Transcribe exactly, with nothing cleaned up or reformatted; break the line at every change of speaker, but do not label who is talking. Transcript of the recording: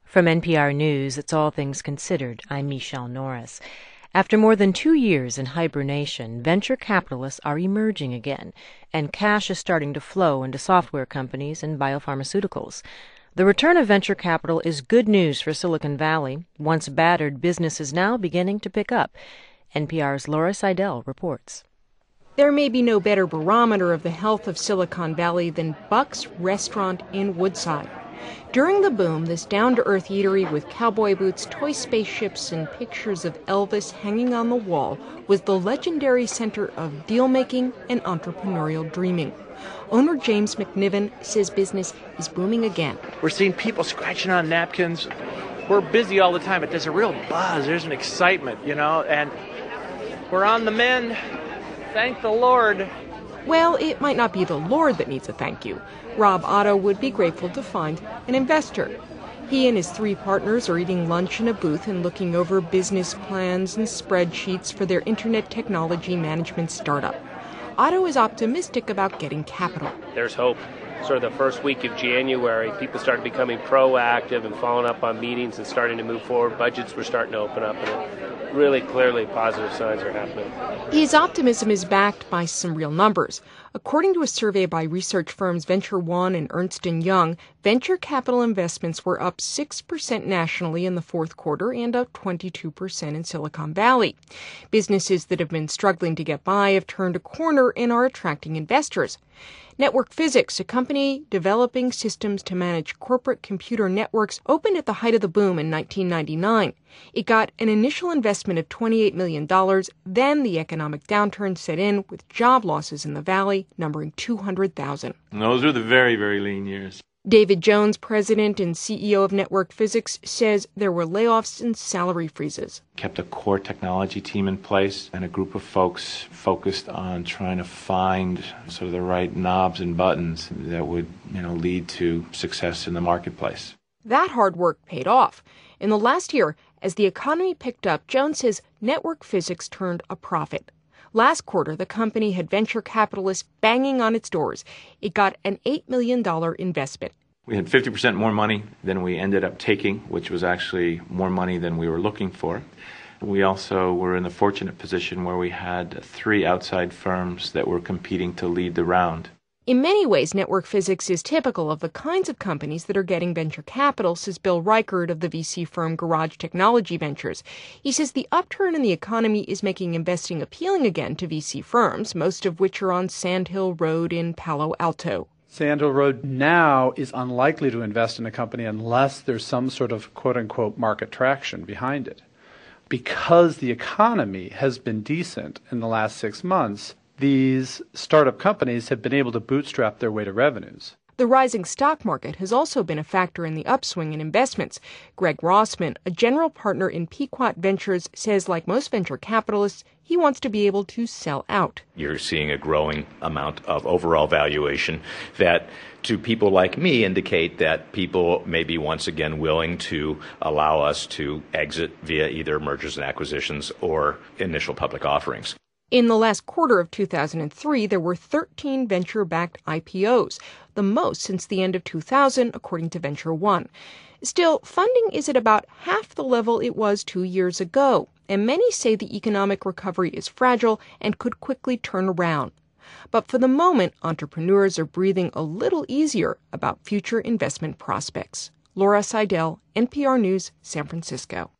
From N P R News, it's All Things Considered. I'm Michelle Norris. After more than two years in hibernation, venture capitalists are emerging again, and cash is starting to flow into software companies and biopharmaceuticals. The return of venture capital is good news for Silicon Valley. Once battered, business is now beginning to pick up. N P R's Laura Seidel reports.
There may be no better barometer of the health of Silicon Valley than Buck's Restaurant in Woodside. During the boom, this down-to-earth eatery with cowboy boots, toy spaceships, and pictures of Elvis hanging on the wall was the legendary center of deal-making and entrepreneurial dreaming. Owner James McNiven says business is booming again.
We're seeing people scratching on napkins. We're busy all the time, but there's a real buzz. There's an excitement, you know, and we're on the mend. Thank the Lord.
Well, it might not be the Lord that needs a thank you. Rob Otto would be grateful to find an investor. He and his three partners are eating lunch in a booth and looking over business plans and spreadsheets for their internet technology management startup. Otto is optimistic about getting capital.
There's hope. Sort of the first week of January, people started becoming proactive and following up on meetings and starting to move forward. Budgets were starting to open up, and it really clearly positive signs are happening.
His optimism is backed by some real numbers. According to a survey by research firms Venture One and Ernst and Young, venture capital investments were up six percent nationally in the fourth quarter and up twenty-two percent in Silicon Valley. Businesses that have been struggling to get by have turned a corner and are attracting investors. Network Physics, a company developing systems to manage corporate computer networks, opened at the height of the boom in nineteen ninety-nine. It got an initial investment of twenty-eight million dollars. Then the economic downturn set in with job losses in the valley numbering two hundred thousand.
Those were the very, very lean years.
David Jones, president and C E O of Network Physics, says there were layoffs and salary freezes.
Kept a core technology team in place and a group of folks focused on trying to find sort of the right knobs and buttons that would, you know, lead to success in the marketplace.
That hard work paid off. In the last year, as the economy picked up, Jones says Network Physics turned a profit. Last quarter, the company had venture capitalists banging on its doors. It got an eight million dollars investment.
We had fifty percent more money than we ended up taking, which was actually more money than we were looking for. We also were in the fortunate position where we had three outside firms that were competing to lead the round.
In many ways, Network Physics is typical of the kinds of companies that are getting venture capital, says Bill Reichert of the V C firm Garage Technology Ventures. He says the upturn in the economy is making investing appealing again to V C firms, most of which are on Sand Hill Road in Palo Alto.
Sand Hill Road now is unlikely to invest in a company unless there's some sort of quote-unquote market traction behind it. Because the economy has been decent in the last six months, these startup companies have been able to bootstrap their way to revenues.
The rising stock market has also been a factor in the upswing in investments. Greg Rossman, a general partner in Pequot Ventures, says like most venture capitalists, he wants to be able to sell out.
You're seeing a growing amount of overall valuation that, to people like me, indicate that people may be once again willing to allow us to exit via either mergers and acquisitions or initial public offerings.
In the last quarter of two thousand three, there were thirteen venture-backed I P Os, the most since the end of two thousand, according to Venture One. Still, funding is at about half the level it was two years ago, and many say the economic recovery is fragile and could quickly turn around. But for the moment, entrepreneurs are breathing a little easier about future investment prospects. Laura Seidel, N P R News, San Francisco.